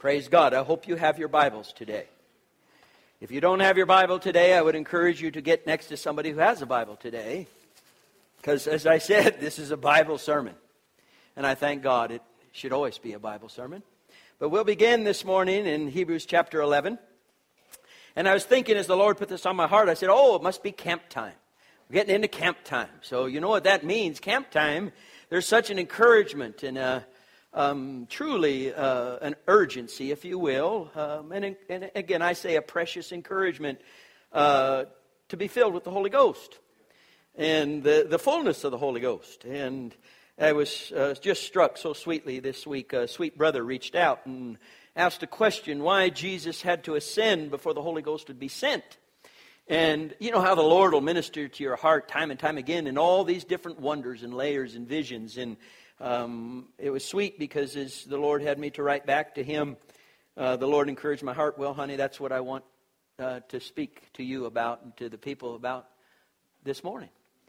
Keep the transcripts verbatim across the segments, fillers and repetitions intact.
Praise God. I hope you have your Bibles today. If you don't have your Bible today, I would encourage you to get next to somebody who has a Bible today. Because as I said, this is a Bible sermon. And I thank God it should always be a Bible sermon. But we'll begin this morning in Hebrews chapter eleven. And I was thinking as the Lord put this on my heart, I said, oh, it must be camp time. We're getting into camp time. So you know what that means. Camp time, there's such an encouragement and a, um, truly uh, an urgency, if you will. Um, and, and again, I say a precious encouragement uh, to be filled with the Holy Ghost and the, the fullness of the Holy Ghost. And I was uh, just struck so sweetly this week. A sweet brother reached out and asked a question, why Jesus had to ascend before the Holy Ghost would be sent. And you know how the Lord will minister to your heart time and time again in all these different wonders and layers and visions. And um, it was sweet because as the Lord had me to write back to Him, uh, the Lord encouraged my heart, well, honey, that's what I want uh, to speak to you about and to the people about this morning.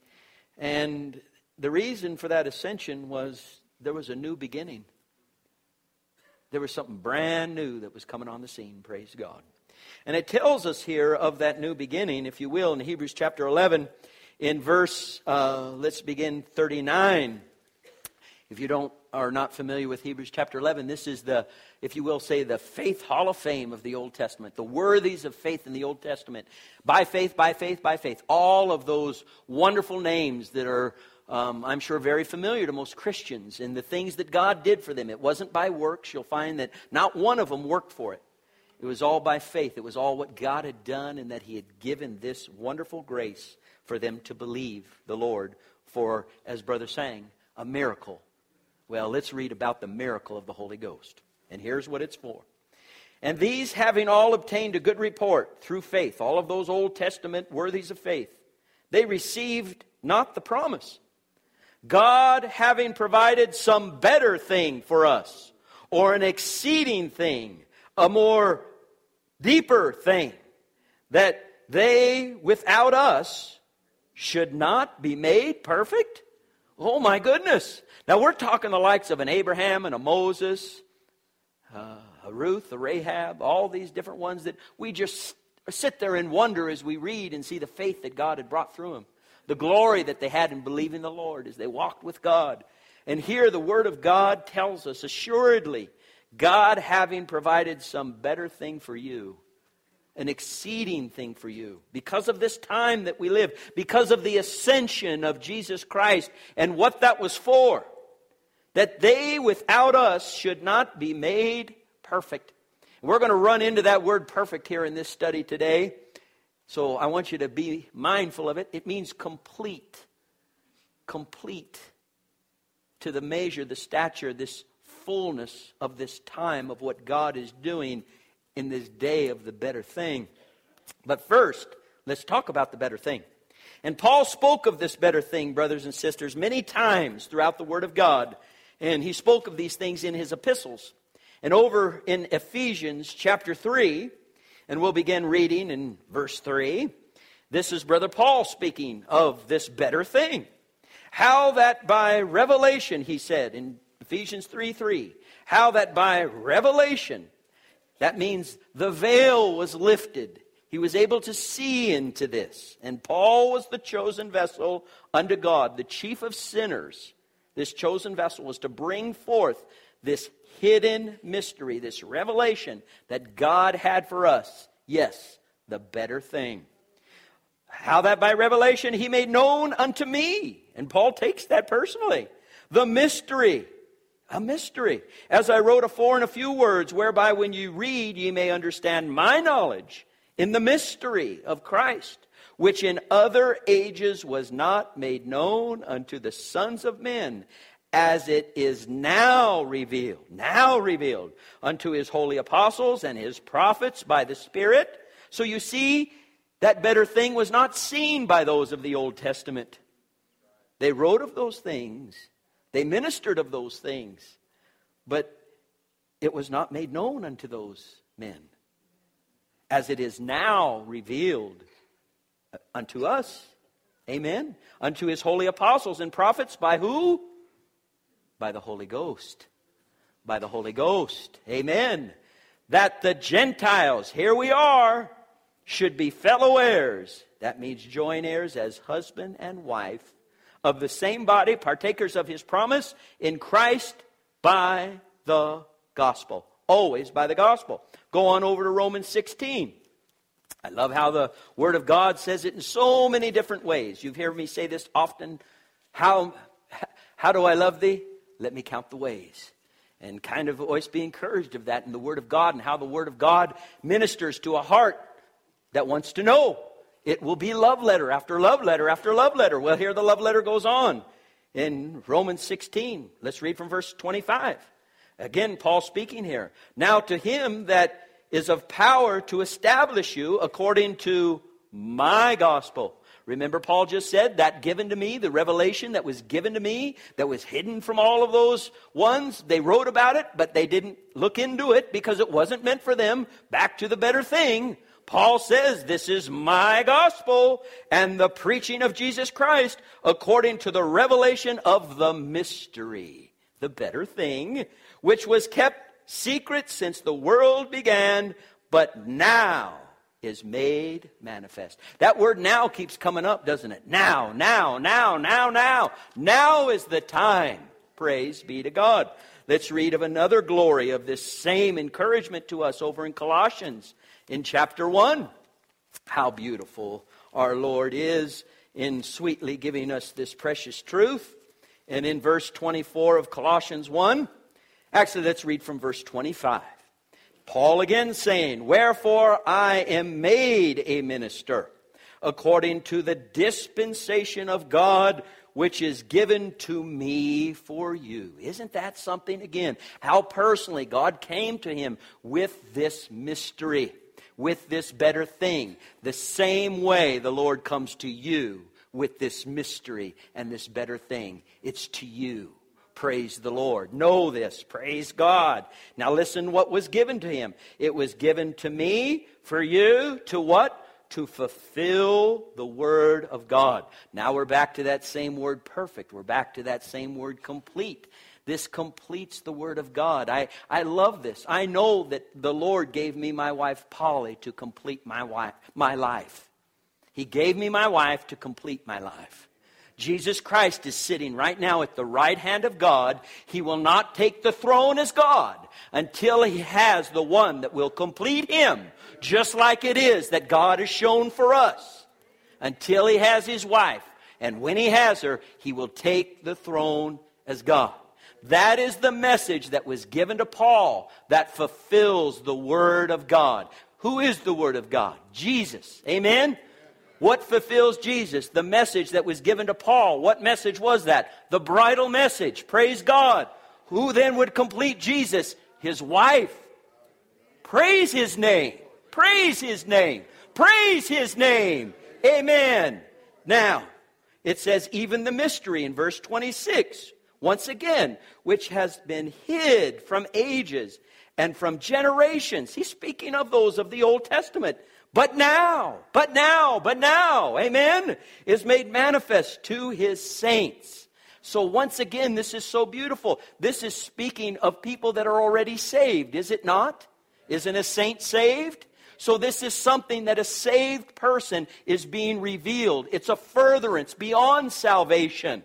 And the reason for that ascension was there was a new beginning. There was something brand new that was coming on the scene, praise God. And it tells us here of that new beginning, if you will, in Hebrews chapter eleven, in verse, uh, let's begin thirty-nine. If you don't are not familiar with Hebrews chapter eleven, this is the, if you will say, the faith hall of fame of the Old Testament. The worthies of faith in the Old Testament. By faith, by faith, by faith. All of those wonderful names that are Um, I'm sure very familiar to most Christians and the things that God did for them. It wasn't by works. You'll find that not one of them worked for it. It was all by faith. It was all what God had done and that He had given this wonderful grace for them to believe the Lord for, as Brother sang, a miracle. Well, let's read about the miracle of the Holy Ghost. And here's what it's for. And these having all obtained a good report through faith, all of those Old Testament worthies of faith, they received not the promise. God having provided some better thing for us, or an exceeding thing, a more deeper thing, that they without us should not be made perfect? Oh my goodness. Now we're talking the likes of an Abraham and a Moses, uh, a Ruth, a Rahab, all these different ones that we just sit there and wonder as we read and see the faith that God had brought through them. The glory that they had in believing the Lord as they walked with God. And here the Word of God tells us, assuredly, God having provided some better thing for you, an exceeding thing for you, because of this time that we live, because of the ascension of Jesus Christ and what that was for, that they without us should not be made perfect. We're going to run into that word perfect here in this study today. So I want you to be mindful of it. It means complete. Complete. To the measure, the stature, this fullness of this time of what God is doing in this day of the better thing. But first, let's talk about the better thing. And Paul spoke of this better thing, brothers and sisters, many times throughout the Word of God. And he spoke of these things in his epistles. And over in Ephesians chapter three, and we'll begin reading in verse three. This is Brother Paul speaking of this better thing. How that by revelation, he said in Ephesians three three, how that by revelation, that means the veil was lifted. He was able to see into this. And Paul was the chosen vessel unto God, the chief of sinners. This chosen vessel was to bring forth this hidden mystery, this revelation that God had for us. Yes, the better thing. How that by revelation He made known unto me. And Paul takes that personally. The mystery. A mystery. As I wrote afore in a few words, whereby when you read ye may understand my knowledge in the mystery of Christ, which in other ages was not made known unto the sons of men, as it is now revealed, now revealed unto His holy apostles and His prophets by the Spirit. So you see, that better thing was not seen by those of the Old Testament. They wrote of those things. They ministered of those things. But it was not made known unto those men. As it is now revealed unto us. Amen. Unto His holy apostles and prophets by who? By the Holy Ghost. By the Holy Ghost. Amen. that the Gentiles, here we are, should be fellow heirs. That means joint heirs as husband and wife of the same body, partakers of his promise in Christ by the gospel. Always by the gospel. Go on over to Romans sixteen. I love how the Word of God says it in so many different ways. You've heard me say this often. How, how do I love thee? Let me count the ways. And kind of always be encouraged of that in the Word of God and how the Word of God ministers to a heart that wants to know. It will be love letter after love letter after love letter. Well, here the love letter goes on in Romans sixteen. Let's read from verse twenty-five. Again, Paul speaking here. Now to him that is of power to establish you according to my gospel. Remember, Paul just said that given to me, the revelation that was given to me, that was hidden from all of those ones. They wrote about it, but they didn't look into it because it wasn't meant for them. Back to the better thing. Paul says, this is my gospel and the preaching of Jesus Christ according to the revelation of the mystery, the better thing, which was kept secret since the world began, but now is made manifest. That word now keeps coming up, doesn't it? Now, now, now, now, now. Now is the time. Praise be to God. Let's read of another glory of this same encouragement to us over in Colossians in chapter one. How beautiful our Lord is in sweetly giving us this precious truth. And in verse twenty-four of Colossians one, actually let's read from verse twenty-five. Paul again saying, wherefore I am made a minister according to the dispensation of God which is given to me for you. Isn't that something again? How personally God came to him with this mystery, with this better thing. The same way the Lord comes to you with this mystery and this better thing. It's to you. Praise the Lord. Know this. Praise God. Now listen what was given to him. It was given to me, for you, to what? To fulfill the word of God. Now we're back to that same word perfect. We're back to that same word complete. This completes the word of God. I, I love this. I know that the Lord gave me my wife Polly to complete my wife, my life. He gave me my wife to complete my life. Jesus Christ is sitting right now at the right hand of God. He will not take the throne as God until he has the one that will complete him, just like it is that God has shown for us, until he has his wife. And when he has her, he will take the throne as God. That is the message that was given to Paul that fulfills the Word of God. Who is the Word of God? Jesus. Amen? What fulfills Jesus? The message that was given to Paul. What message was that? The bridal message. Praise God. Who then would complete Jesus? His wife. Praise his name. Praise his name. Praise his name. Amen. Now, it says even the mystery in verse twenty-six. Once again, which has been hid from ages and from generations. He's speaking of those of the Old Testament. But now, but now, but now, amen, is made manifest to his saints. So once again, this is so beautiful. This is speaking of people that are already saved, is it not? Isn't a saint saved? So this is something that a saved person is being revealed. It's a furtherance beyond salvation.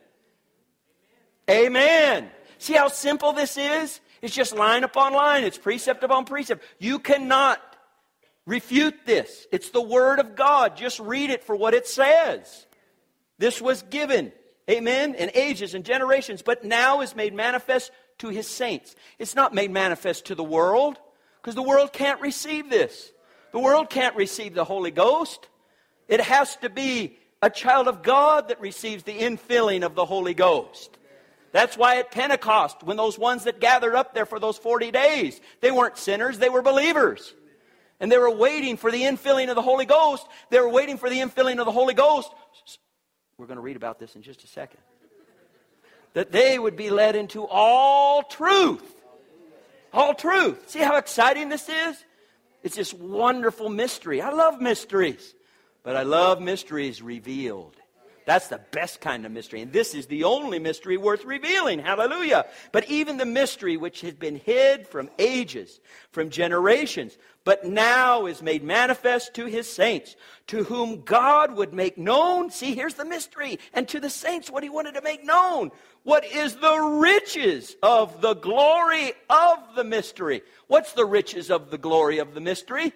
Amen. See how simple this is? It's just line upon line. It's precept upon precept. You cannot refute this. It's the Word of God. Just read it for what it says. This was given, amen, in ages and generations, but now is made manifest to his saints. It's not made manifest to the world, because the world can't receive this. The world can't receive the Holy Ghost. It has to be a child of God that receives the infilling of the Holy Ghost. That's why at Pentecost, when those ones that gathered up there for those forty days, they weren't sinners, they were believers. And they were waiting for the infilling of the Holy Ghost. They were waiting for the infilling of the Holy Ghost. We're going to read about this in just a second. That they would be led into all truth. All truth. See how exciting this is? It's this wonderful mystery. I love mysteries. But I love mysteries revealed. That's the best kind of mystery. And this is the only mystery worth revealing. Hallelujah. But even the mystery which had been hid from ages, from generations, but now is made manifest to his saints, to whom God would make known. See, here's the mystery. And to the saints, what he wanted to make known. What is the riches of the glory of the mystery? What's the riches of the glory of the mystery?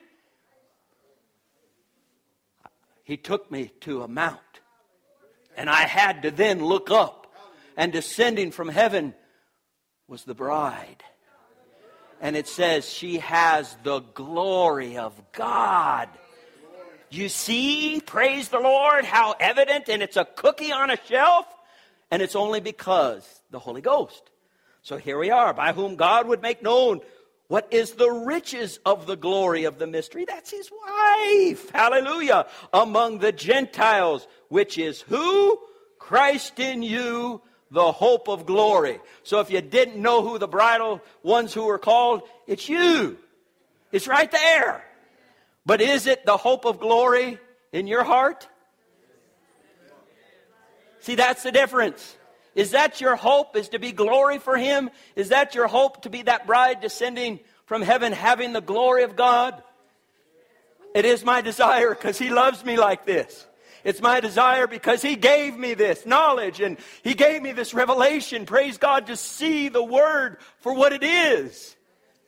He took me to a mount. And I had to then look up. And descending from heaven was the bride. And it says she has the glory of God. You see, praise the Lord, how evident. And it's a cookie on a shelf. And it's only because the Holy Ghost. So here we are, by whom God would make known what is the riches of the glory of the mystery. That's his wife. Hallelujah. Among the Gentiles, which is who? Christ in you, the hope of glory. So if you didn't know who the bridal ones who were called, it's you. It's right there. But is it the hope of glory in your heart? See, that's the difference. Is that your hope, is to be glory for him? Is that your hope, to be that bride descending from heaven, having the glory of God? It is my desire because he loves me like this. It's my desire because he gave me this knowledge and he gave me this revelation, praise God, to see the word for what it is.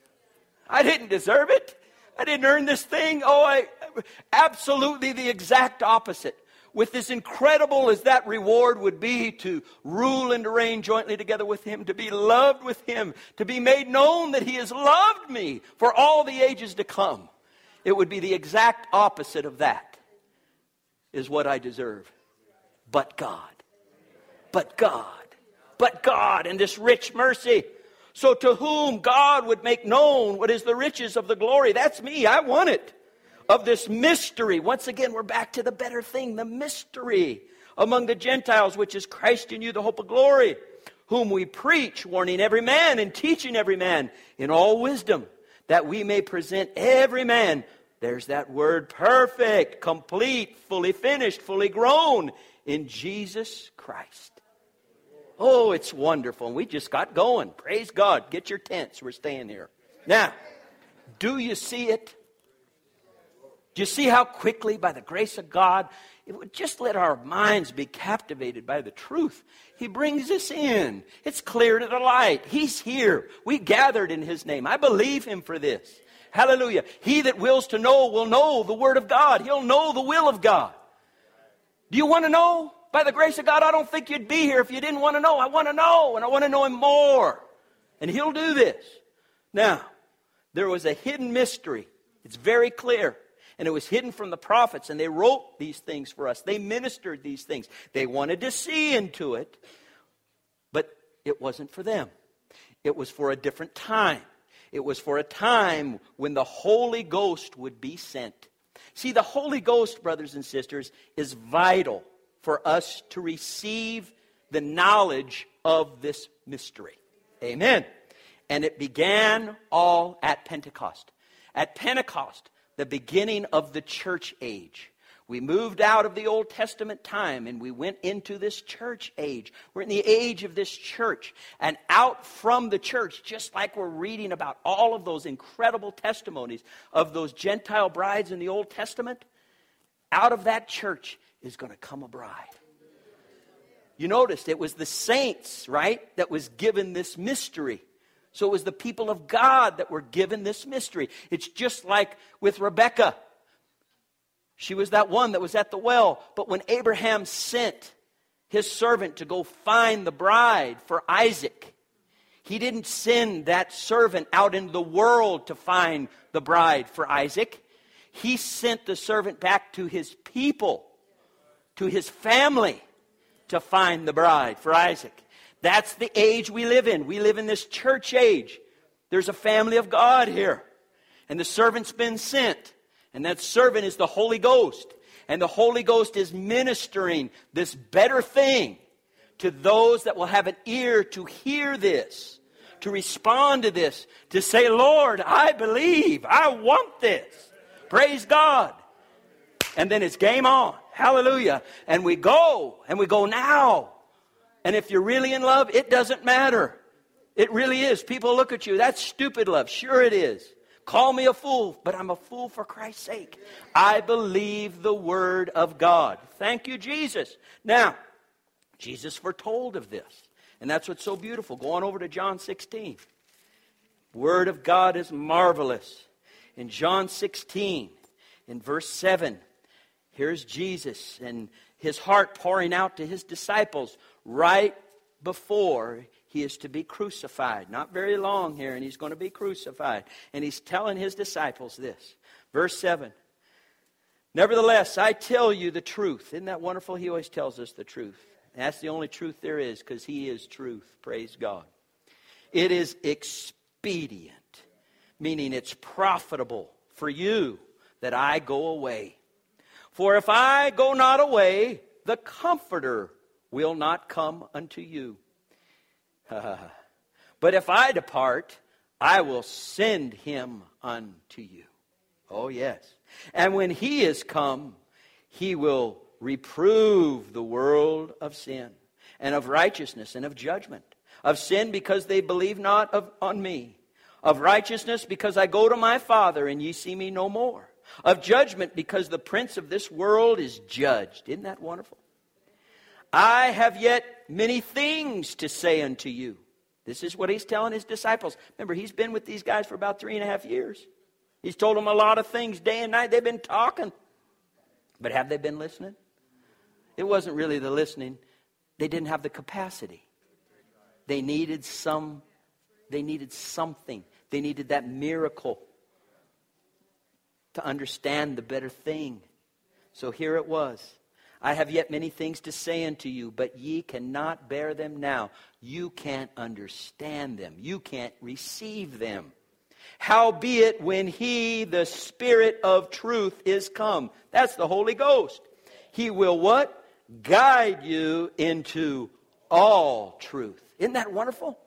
I didn't deserve it. I didn't earn this thing. Oh, I absolutely the exact opposite. With as incredible as that reward would be, to rule and to reign jointly together with him, to be loved with him, to be made known that he has loved me for all the ages to come, it would be the exact opposite of that, is what I deserve. But God, but God, but God, and this rich mercy. So to whom God would make known what is the riches of the glory. That's me, I want it. Of this mystery. Once again, we're back to the better thing, the mystery among the Gentiles, which is Christ in you, the hope of glory, whom we preach, warning every man and teaching every man in all wisdom, that we may present every man, there's that word, perfect, complete, fully finished, fully grown in Jesus Christ. Oh, it's wonderful. We just got going. Praise God. Get your tents. We're staying here. Now, do you see it? Do you see how quickly, by the grace of God, it would just let our minds be captivated by the truth. He brings us in. It's clear to the light. He's here. We gathered in his name. I believe him for this. Hallelujah. He that wills to know will know the word of God. He'll know the will of God. Do you want to know? By the grace of God, I don't think you'd be here if you didn't want to know. I want to know, and I want to know him more. And he'll do this. Now, there was a hidden mystery. It's very clear. And it was hidden from the prophets, and they wrote these things for us. They ministered these things. They wanted to see into it, but it wasn't for them. It was for a different time. It was for a time when the Holy Ghost would be sent. See, the Holy Ghost, brothers and sisters, is vital for us to receive the knowledge of this mystery. Amen. And it began all at Pentecost. At Pentecost, the beginning of the church age. We moved out of the Old Testament time and we went into this church age. We're in the age of this church. And out from the church, just like we're reading about all of those incredible testimonies of those Gentile brides in the Old Testament, out of that church is going to come a bride. You noticed it was the saints, right, that was given this mystery. So it was the people of God that were given this mystery. It's just like with Rebekah. She was that one that was at the well. But when Abraham sent his servant to go find the bride for Isaac, he didn't send that servant out into the world to find the bride for Isaac. He sent the servant back to his people, to his family, to find the bride for Isaac. That's the age we live in. We live in this church age. There's a family of God here. And the servant's been sent. And that servant is the Holy Ghost. And the Holy Ghost is ministering this better thing to those that will have an ear to hear this, to respond to this, to say, Lord, I believe, I want this. Praise God. And then it's game on. Hallelujah. And we go, and we go now. And if you're really in love, it doesn't matter. It really is. People look at you. That's stupid love. Sure it is. Call me a fool, but I'm a fool for Christ's sake. I believe the word of God. Thank you, Jesus. Now, Jesus foretold of this. And that's what's so beautiful. Go on over to John sixteen. Word of God is marvelous. In John sixteen, in verse seven, here's Jesus and his heart pouring out to his disciples right before he is to be crucified. Not very long here, and he's going to be crucified. And he's telling his disciples this. Verse seven. Nevertheless, I tell you the truth. Isn't that wonderful? He always tells us the truth. And that's the only truth there is, because he is truth. Praise God. It is expedient, meaning it's profitable for you that I go away. For if I go not away, the Comforter will not come unto you. But if I depart, I will send him unto you. Oh, yes. And when he is come, he will reprove the world of sin, and of righteousness, and of judgment. Of sin, because they believe not of, on me. Of righteousness, because I go to my Father, and ye see me no more. Of judgment, because the prince of this world is judged. Isn't that wonderful? I have yet many things to say unto you. This is what he's telling his disciples. Remember, he's been with these guys for about three and a half years. He's told them a lot of things day and night. They've been talking. But have they been listening? It wasn't really the listening. They didn't have the capacity. They needed some, they needed something. They needed that miracle to understand the better thing. So here it was. I have yet many things to say unto you, but ye cannot bear them now. You can't understand them. You can't receive them. Howbeit, when he, the Spirit of truth, is come. That's the Holy Ghost. He will what? Guide you into all truth. Isn't that wonderful?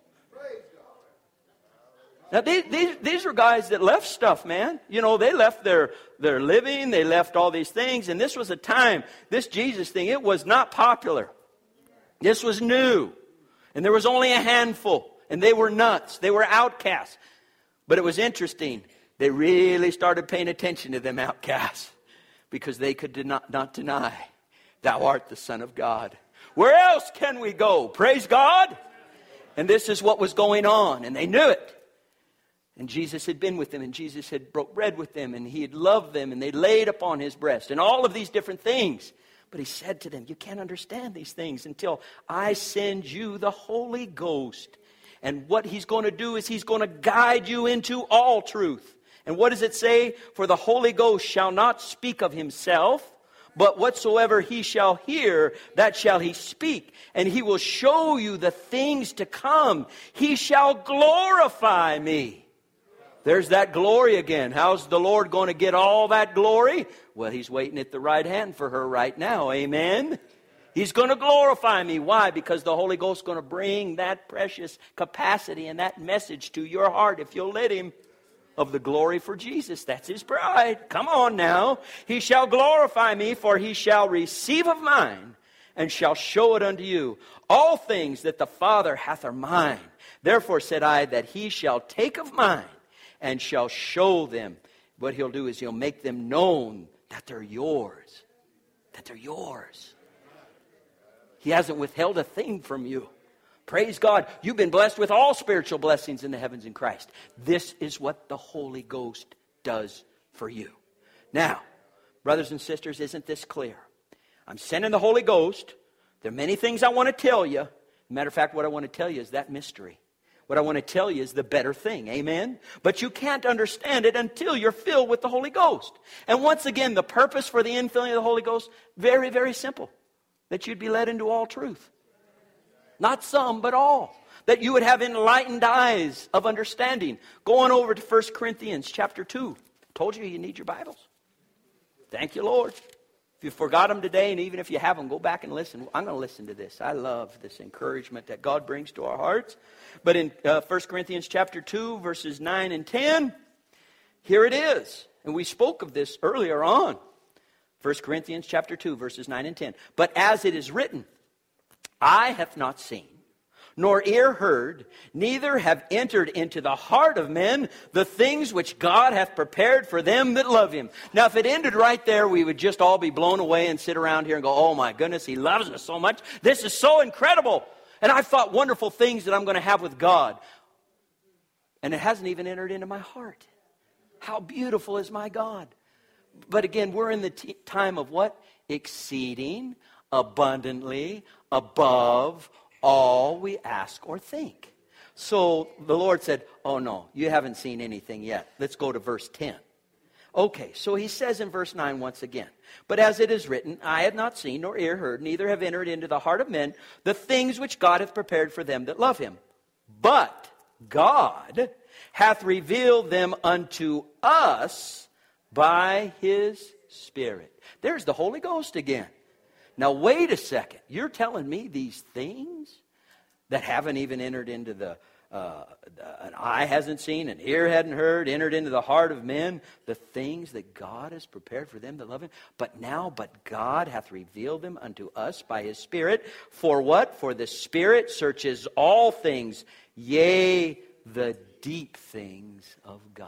Now, these, these, these are guys that left stuff, man. You know, they left their, their living. They left all these things. And this was a time, this Jesus thing, it was not popular. This was new. And there was only a handful. And they were nuts. They were outcasts. But it was interesting. They really started paying attention to them outcasts. Because they could not, not deny, thou art the Son of God. Where else can we go? Praise God. And this is what was going on. And they knew it. And Jesus had been with them, and Jesus had broke bread with them, and he had loved them, and they laid upon his breast, and all of these different things. But he said to them, you can't understand these things until I send you the Holy Ghost. And what he's going to do is he's going to guide you into all truth. And what does it say? For the Holy Ghost shall not speak of himself, but whatsoever he shall hear, that shall he speak. And he will show you the things to come. He shall glorify me. There's that glory again. How's the Lord going to get all that glory? Well, he's waiting at the right hand for her right now. Amen. He's going to glorify me. Why? Because the Holy Ghost is going to bring that precious capacity and that message to your heart if you'll let him. Of the glory for Jesus. That's his bride. Come on now. He shall glorify me, for he shall receive of mine and shall show it unto you. All things that the Father hath are mine. Therefore said I that he shall take of mine and shall show them. What he'll do is he'll make them known that they're yours. That they're yours. He hasn't withheld a thing from you. Praise God. You've been blessed with all spiritual blessings in the heavens in Christ. This is what the Holy Ghost does for you. Now, brothers and sisters, isn't this clear? I'm sending the Holy Ghost. There are many things I want to tell you. Matter of fact, what I want to tell you is that mystery. What I want to tell you is the better thing. Amen? But you can't understand it until you're filled with the Holy Ghost. And once again, the purpose for the infilling of the Holy Ghost, very, very simple. That you'd be led into all truth. Not some, but all. That you would have enlightened eyes of understanding. Go on over to First Corinthians chapter two. Told you you need your Bibles. Thank you, Lord. If you forgot them today, and even if you have them, go back and listen. I'm going to listen to this. I love this encouragement that God brings to our hearts. But in uh, First Corinthians chapter two, verses nine and ten, here it is. And we spoke of this earlier on. First Corinthians chapter two, verses nine and ten. But as it is written, eye hath not seen, nor ear heard, neither have entered into the heart of men the things which God hath prepared for them that love him. Now, if it ended right there, we would just all be blown away and sit around here and go, oh my goodness, he loves us so much. This is so incredible. And I've thought wonderful things that I'm going to have with God. And it hasn't even entered into my heart. How beautiful is my God. But again, we're in the t- time of what? Exceeding abundantly above all we ask or think. So the Lord said, oh no, you haven't seen anything yet. Let's go to verse ten. Okay, so he says in verse nine once again, but as it is written, eye have not seen, nor ear heard, neither have entered into the heart of men the things which God hath prepared for them that love him. But God hath revealed them unto us by his Spirit. There's the Holy Ghost again. Now wait a second. You're telling me these things that haven't even entered into the, uh, an eye hasn't seen, an ear hadn't heard, entered into the heart of men, the things that God has prepared for them that love him. But now, but God hath revealed them unto us by his Spirit. For what? For the Spirit searches all things, yea, the deep things of God.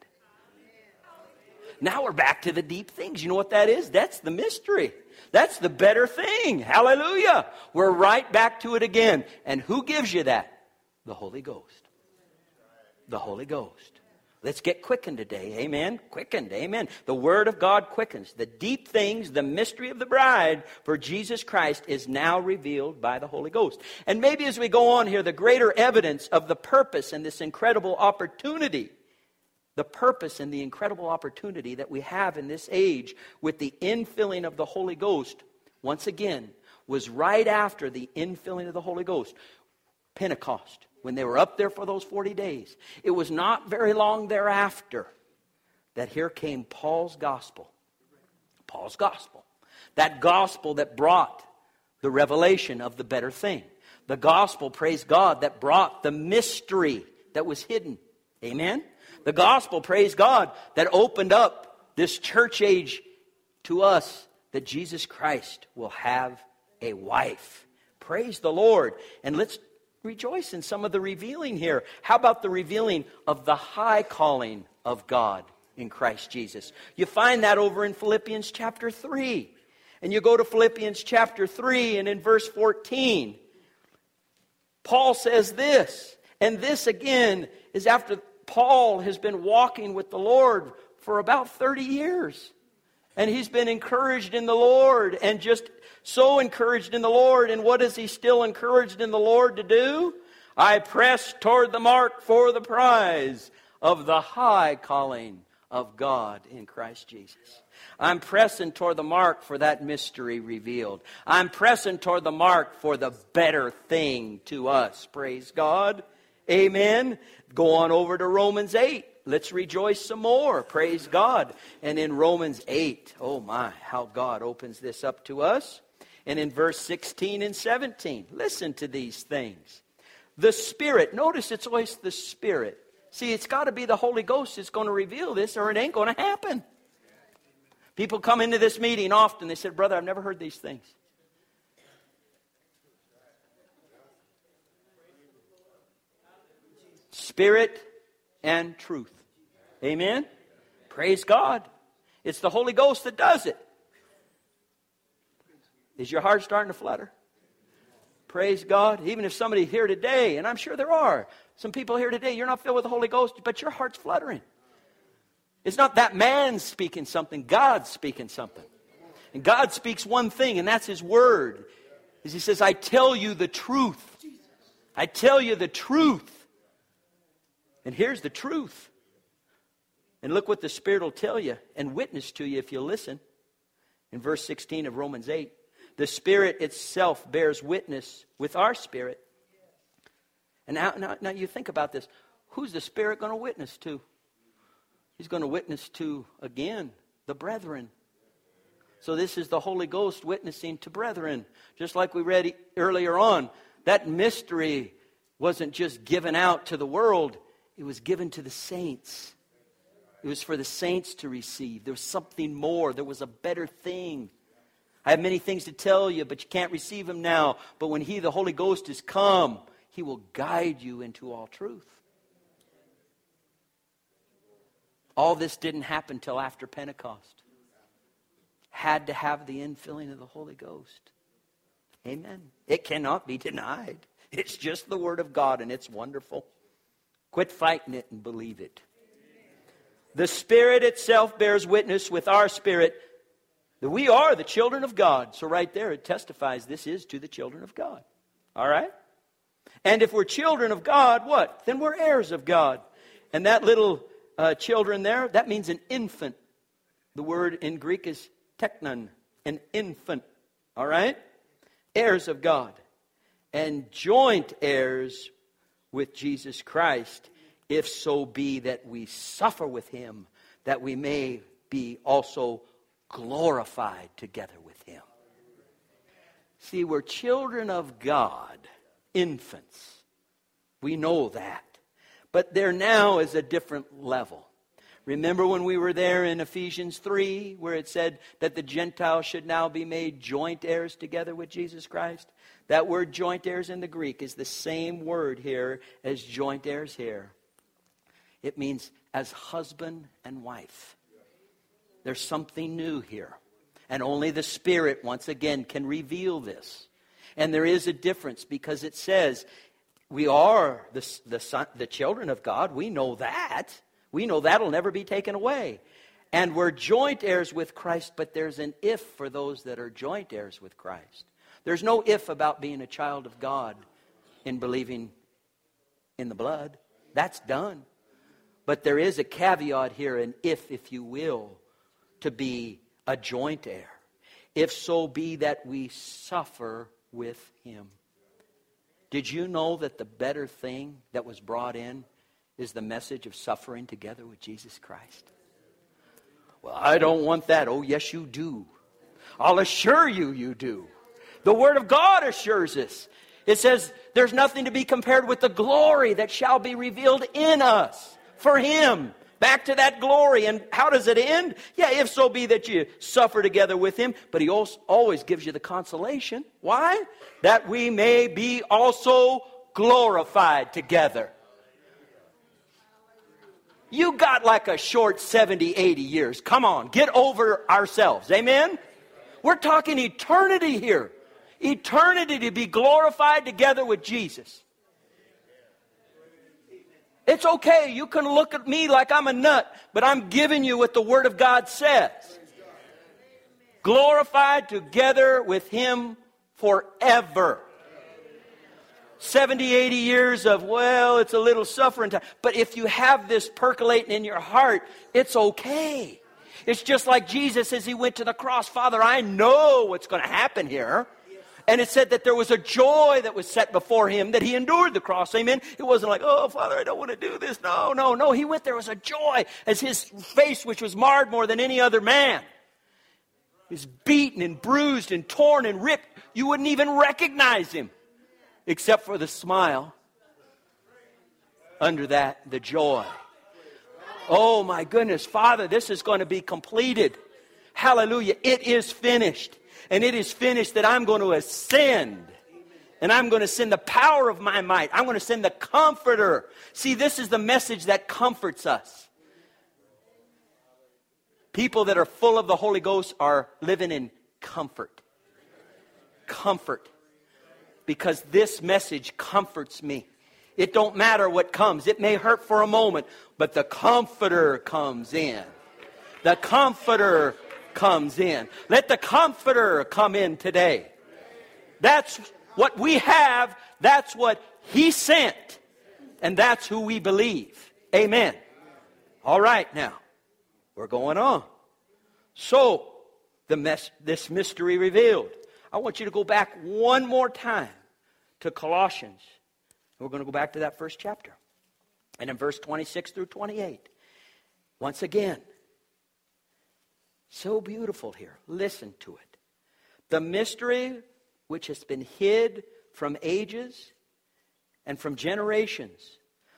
Now we're back to the deep things. You know what that is? That's the mystery. That's the better thing. Hallelujah. We're right back to it again. And who gives you that? The Holy Ghost. The Holy Ghost. Let's get quickened today. Amen. Quickened. Amen. The Word of God quickens. The deep things, the mystery of the bride for Jesus Christ is now revealed by the Holy Ghost. And maybe as we go on here, the greater evidence of the purpose and this incredible opportunity, the purpose and the incredible opportunity that we have in this age with the infilling of the Holy Ghost, once again, was right after the infilling of the Holy Ghost. Pentecost, when they were up there for those forty days. It was not very long thereafter that here came Paul's gospel. Paul's gospel. That gospel that brought the revelation of the better thing. The gospel, praise God, that brought the mystery that was hidden. Amen? The gospel, praise God, that opened up this church age to us, that Jesus Christ will have a wife. Praise the Lord. And let's rejoice in some of the revealing here. How about the revealing of the high calling of God in Christ Jesus? You find that over in Philippians chapter three. And you go to Philippians chapter three, and in verse fourteen, Paul says this. And this again is after Paul has been walking with the Lord for about thirty years. And he's been encouraged in the Lord, and just so encouraged in the Lord. And what is he still encouraged in the Lord to do? I press toward the mark for the prize of the high calling of God in Christ Jesus. I'm pressing toward the mark for that mystery revealed. I'm pressing toward the mark for the better thing to us. Praise God. Amen. Go on over to Romans eight. Let's rejoice some more. Praise God. And in Romans eight, oh my, how God opens this up to us. And in verse sixteen and seventeen, listen to these things. The Spirit, notice it's always the Spirit. See, it's got to be the Holy Ghost that's going to reveal this, or it ain't going to happen. People come into this meeting often, they said, brother, I've never heard these things. Spirit and truth. Amen? Praise God. It's the Holy Ghost that does it. Is your heart starting to flutter? Praise God. Even if somebody here today, and I'm sure there are, some people here today, you're not filled with the Holy Ghost, but your heart's fluttering. It's not that man speaking something, God's speaking something. And God speaks one thing, and that's His Word. As He says, I tell you the truth. I tell you the truth. And here's the truth. And look what the Spirit will tell you and witness to you if you listen. In verse sixteen of Romans eight, the Spirit itself bears witness with our spirit. And now, now, now you think about this. Who's the Spirit going to witness to? He's going to witness to, again, the brethren. So this is the Holy Ghost witnessing to brethren. Just like we read earlier on, that mystery wasn't just given out to the world. It was given to the saints. It It was for the saints to receive. There was something more. There was a better thing. I have many things to tell you, but you can't receive them now. But when He, the Holy Ghost, is come, He will guide you into all truth. All this didn't happen till after Pentecost. Had to have the infilling of the Holy Ghost. Amen. It cannot be denied. It's just the Word of God, and it's wonderful. Quit fighting it and believe it. The Spirit itself bears witness with our spirit that we are the children of God. So right there it testifies this is to the children of God. All right? And if we're children of God, what? Then we're heirs of God. And that little uh, children there, that means an infant. The word in Greek is teknon, an infant. All right? Heirs of God. And joint heirs with Jesus Christ, if so be that we suffer with Him, that we may be also glorified together with Him. See, we're children of God, infants. We know that. But there now is a different level. Remember when we were there in Ephesians three, where it said that the Gentiles should now be made joint heirs together with Jesus Christ? That word joint heirs in the Greek is the same word here as joint heirs here. It means as husband and wife. There's something new here. And only the Spirit, once again, can reveal this. And there is a difference because it says we are the, the, son, the children of God. We know that. We know that'll never be taken away. And we're joint heirs with Christ, but there's an if for those that are joint heirs with Christ. There's no if about being a child of God in believing in the blood. That's done. But there is a caveat here, an if, if you will, to be a joint heir. If so be that we suffer with Him. Did you know that the better thing that was brought in is the message of suffering together with Jesus Christ? Well, I don't want that. Oh, yes, you do. I'll assure you, you do. The Word of God assures us. It says there's nothing to be compared with the glory that shall be revealed in us for Him. Back to that glory. And how does it end? Yeah, if so be that you suffer together with Him. But He also always gives you the consolation. Why? That we may be also glorified together. You got like a short seventy, eighty years. Come on, get over ourselves. Amen? We're talking eternity here. Eternity to be glorified together with Jesus. It's okay. You can look at me like I'm a nut, but I'm giving you what the Word of God says. Glorified together with Him forever. seventy, eighty years of, well, it's a little suffering time. But if you have this percolating in your heart, it's okay. It's just like Jesus as He went to the cross. Father, I know what's going to happen here. And it said that there was a joy that was set before Him, that He endured the cross. Amen? It wasn't like, oh, Father, I don't want to do this. No, no, no. He went, there was a joy as His face, which was marred more than any other man, was beaten and bruised and torn and ripped. You wouldn't even recognize Him except for the smile. Under that, the joy. Oh, my goodness, Father, this is going to be completed. Hallelujah. It is finished. And it is finished that I'm going to ascend. And I'm going to send the power of my might. I'm going to send the Comforter. See, this is the message that comforts us. People that are full of the Holy Ghost are living in comfort. Comfort. Because this message comforts me. It don't matter what comes. It may hurt for a moment, but the Comforter comes in. The Comforter comes in. Let the Comforter come in today. That's what we have. That's what He sent. And that's who we believe. Amen. All right, now, we're going on. So, the mes- this mystery revealed. I want you to go back one more time to Colossians. We're going to go back to that first chapter. And in verse twenty-six through twenty-eight. Once again. So beautiful here. Listen to it. The mystery which has been hid from ages and from generations,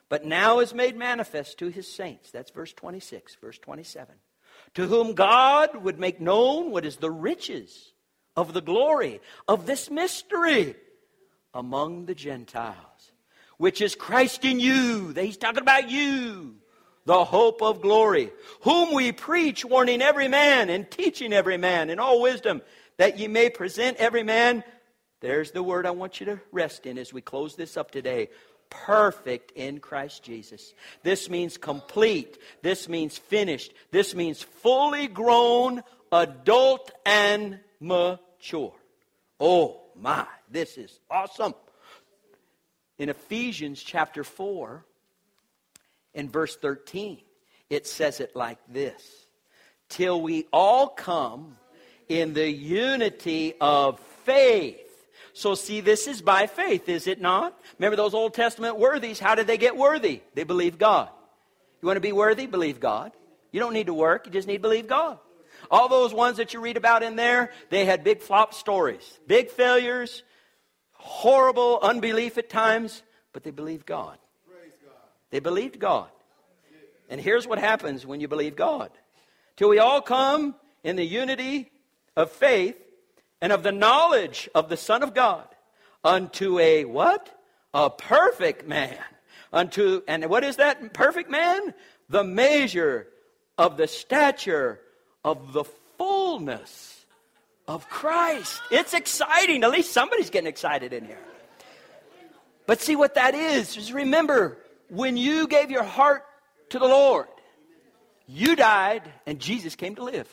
but now is made manifest to his saints. That's verse twenty-six, verse twenty-seven. To whom God would make known what is the riches of the glory of this mystery among the Gentiles, which is Christ in you. He's talking about you, the hope of glory, whom we preach, warning every man and teaching every man in all wisdom, that ye may present every man, there's the word I want you to rest in as we close this up today, perfect in Christ Jesus. This means complete. This means finished. This means fully grown, adult, and mature. Oh my, this is awesome. In Ephesians chapter four, in verse thirteen, it says it like this. Till we all come in the unity of faith. So see, this is by faith, is it not? Remember those Old Testament worthies, how did they get worthy? They believed God. You want to be worthy? Believe God. You don't need to work, you just need to believe God. All those ones that you read about in there, they had big flop stories. Big failures, horrible unbelief at times, but they believed God. They believed God. And here's what happens when you believe God. Till we all come in the unity of faith and of the knowledge of the Son of God, unto a what? A perfect man. Unto, and what is that perfect man? The measure of the stature of the fullness of Christ. It's exciting. At least somebody's getting excited in here. But see what that is. Just remember, when you gave your heart to the Lord, you died and Jesus came to live.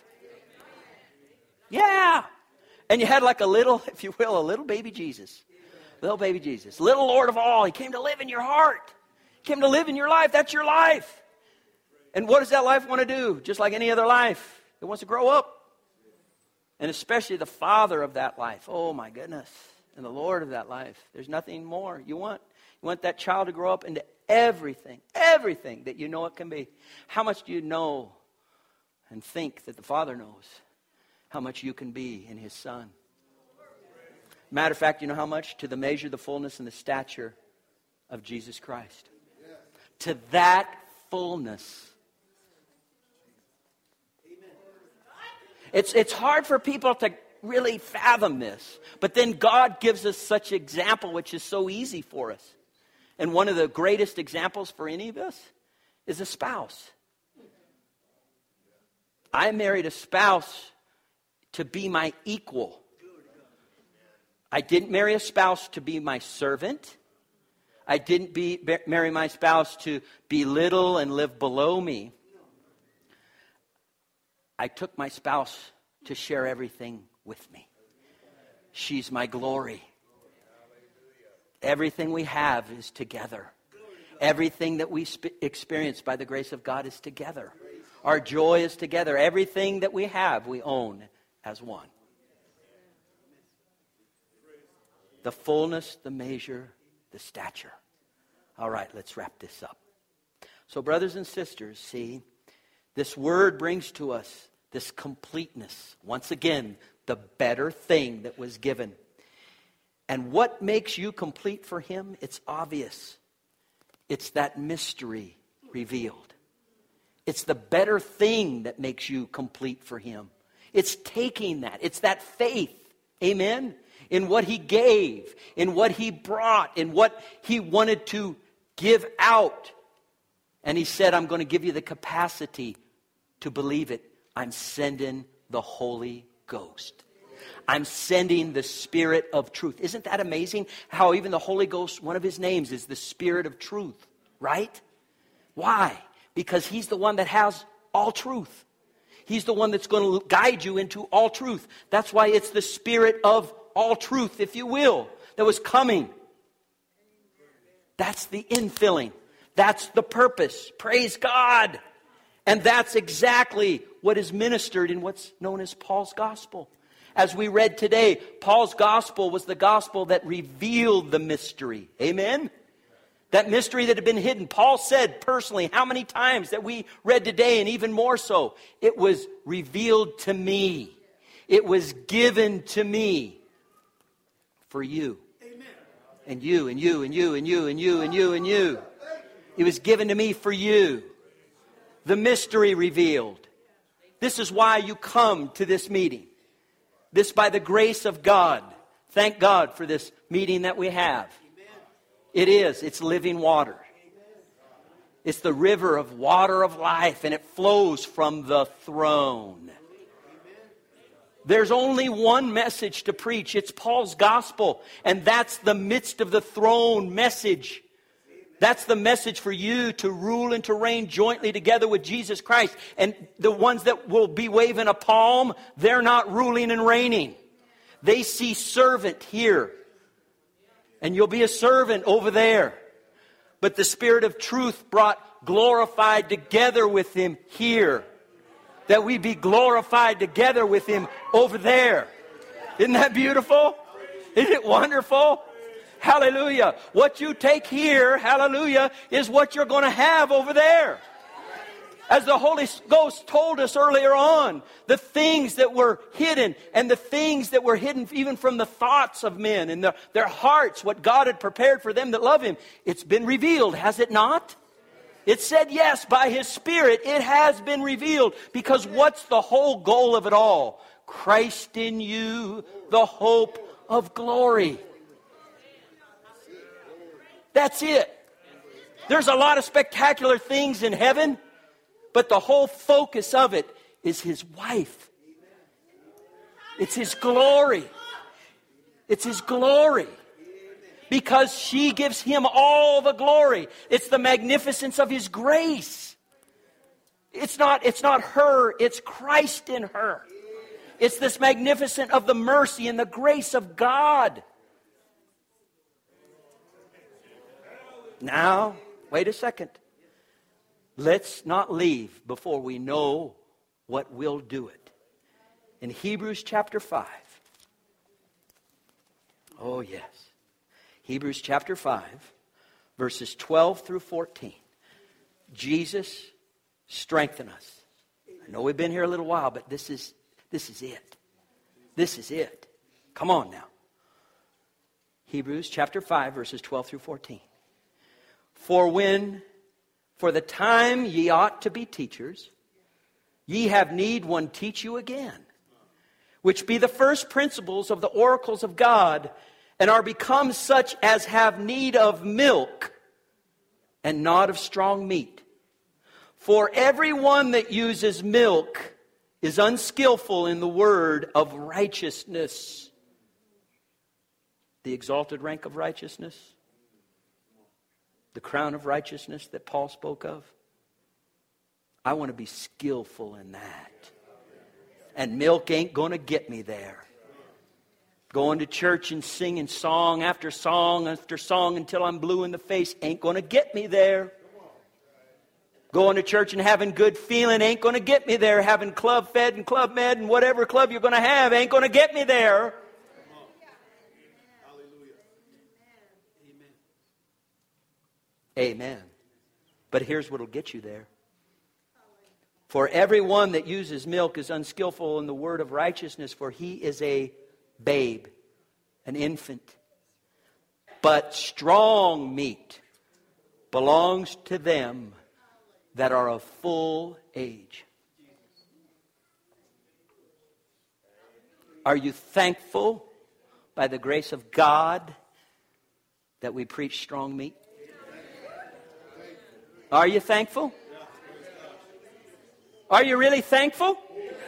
Yeah. And you had like a little, if you will, a little baby Jesus. Little baby Jesus. Little Lord of all. He came to live in your heart. He came to live in your life. That's your life. And what does that life want to do? Just like any other life. It wants to grow up. And especially the father of that life. Oh my goodness. And the Lord of that life. There's nothing more you want. You want that child to grow up into everything. Everything that you know it can be. How much do you know and think that the Father knows? How much you can be in His Son. Matter of fact, you know how much? To the measure, the fullness, and the stature of Jesus Christ. To that fullness. It's, it's hard for people to really fathom this. But then God gives us such example, which is so easy for us. And one of the greatest examples for any of us is a spouse. I married a spouse to be my equal. I didn't marry a spouse to be my servant. I didn't be, marry my spouse to belittle and live below me. I took my spouse to share everything with me. She's my glory. Everything we have is together. Everything that we sp- experience by the grace of God is together. Our joy is together. Everything that we have, we own as one. The fullness, the measure, the stature. All right, let's wrap this up. So brothers and sisters, see, this word brings to us this completeness. Once again, the better thing that was given. And what makes you complete for Him? It's obvious. It's that mystery revealed. It's the better thing that makes you complete for Him. It's taking that. It's that faith. Amen? In what He gave. In what He brought. In what He wanted to give out. And He said, I'm going to give you the capacity to believe it. I'm sending the Holy Ghost. I'm sending the Spirit of truth. Isn't that amazing? How even the Holy Ghost, one of His names is the Spirit of truth. Right? Why? Because He's the one that has all truth. He's the one that's going to guide you into all truth. That's why it's the Spirit of all truth, if you will, that was coming. That's the infilling. That's the purpose. Praise God. And that's exactly what is ministered in what's known as Paul's gospel. As we read today, Paul's gospel was the gospel that revealed the mystery. Amen? That mystery that had been hidden. Paul said personally how many times that we read today, and even more so, it was revealed to me. It was given to me for you. Amen. And you, and you, and you, and you, and you, and you, and you. It was given to me for you. The mystery revealed. This is why you come to this meeting. This by the grace of God. Thank God for this meeting that we have. It is. It's living water. It's the river of water of life, and it flows from the throne. There's only one message to preach. It's Paul's gospel, and that's the midst of the throne message. That's the message for you to rule and to reign jointly together with Jesus Christ. And the ones that will be waving a palm, they're not ruling and reigning. They see servant here. And you'll be a servant over there. But the Spirit of truth brought glorified together with Him here. That we be glorified together with Him over there. Isn't that beautiful? Isn't it wonderful? Hallelujah. What you take here, hallelujah, is what you're going to have over there. As the Holy Ghost told us earlier on, the things that were hidden and the things that were hidden even from the thoughts of men and the, their hearts, what God had prepared for them that love Him, it's been revealed, has it not? It said yes, by His Spirit it has been revealed. Because what's the whole goal of it all? Christ in you, the hope of glory. That's it. There's a lot of spectacular things in heaven, but the whole focus of it is His wife. It's His glory. It's His glory. Because she gives Him all the glory. It's the magnificence of His grace. It's not, it's not her, it's Christ in her. It's this magnificence of the mercy and the grace of God. Now, wait a second. Let's not leave before we know what will do it. In Hebrews chapter five. Oh, yes. Hebrews chapter five, verses twelve through fourteen. Jesus, strengthen us. I know we've been here a little while, but this is, this is it. This is it. Come on now. Hebrews chapter five, verses twelve through fourteen. For when, for the time ye ought to be teachers, ye have need one teach you again, which be the first principles of the oracles of God, and are become such as have need of milk, and not of strong meat. For everyone that uses milk is unskillful in the word of righteousness. The exalted rank of righteousness. The crown of righteousness that Paul spoke of. I want to be skillful in that. And milk ain't going to get me there. Going to church and singing song after song after song until I'm blue in the face ain't going to get me there. Going to church and having good feeling ain't going to get me there. Having Club Fed and Club Med and whatever club you're going to have ain't going to get me there. Amen. But here's what will get you there. For everyone that uses milk is unskillful in the word of righteousness, for he is a babe, an infant. But strong meat belongs to them that are of full age. Are you thankful by the grace of God that we preach strong meat? Are you thankful? Are you really thankful?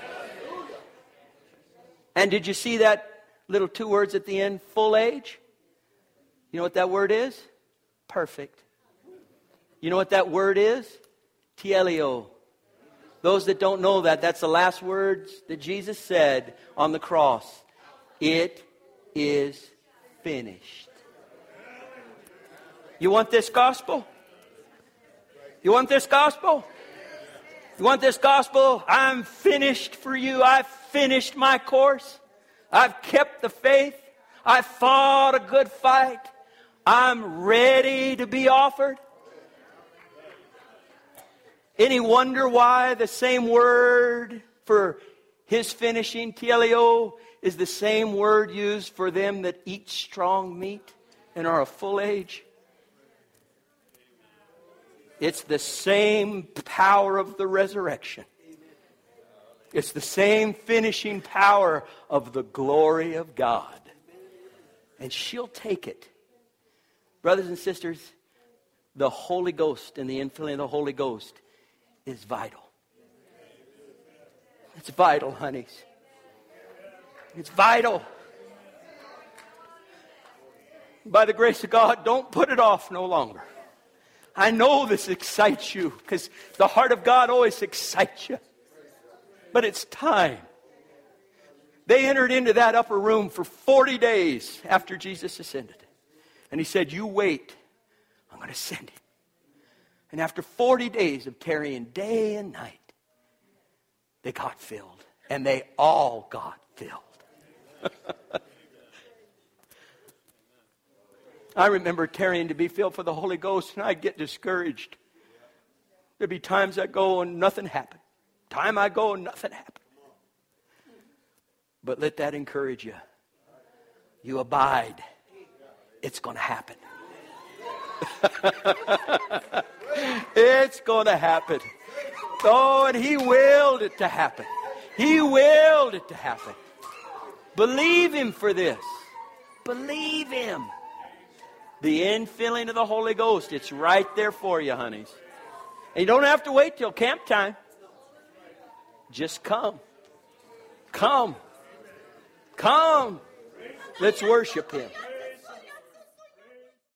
And did you see that little two words at the end, full age? You know what that word is? Perfect. You know what that word is? Teleo. Those that don't know that, that's the last words that Jesus said on the cross. It is finished. You want this gospel? You want this gospel? You want this gospel? I'm finished for you. I've finished my course. I've kept the faith. I fought a good fight. I'm ready to be offered. Any wonder why the same word for his finishing, teleo, is the same word used for them that eat strong meat and are of full age? It's the same power of the resurrection. It's the same finishing power of the glory of God. And she'll take it. Brothers and sisters, the Holy Ghost and the infilling of the Holy Ghost is vital. It's vital, honeys. It's vital. By the grace of God, don't put it off no longer. I know this excites you because the heart of God always excites you. But it's time. They entered into that upper room for forty days after Jesus ascended. And he said, you wait. I'm going to send him. And after forty days of tarrying day and night, they got filled. And they all got filled. I remember tarrying to be filled for the Holy Ghost, and I'd get discouraged. There'd be times I'd go and nothing happened. Time I go and nothing happened. But let that encourage you. You abide. It's going to happen. It's going to happen. Oh, and he willed it to happen. He willed it to happen. Believe him for this. Believe him. The infilling of the Holy Ghost, it's right there for you, honeys. And you don't have to wait till camp time. Just come. Come. Come. Let's worship him.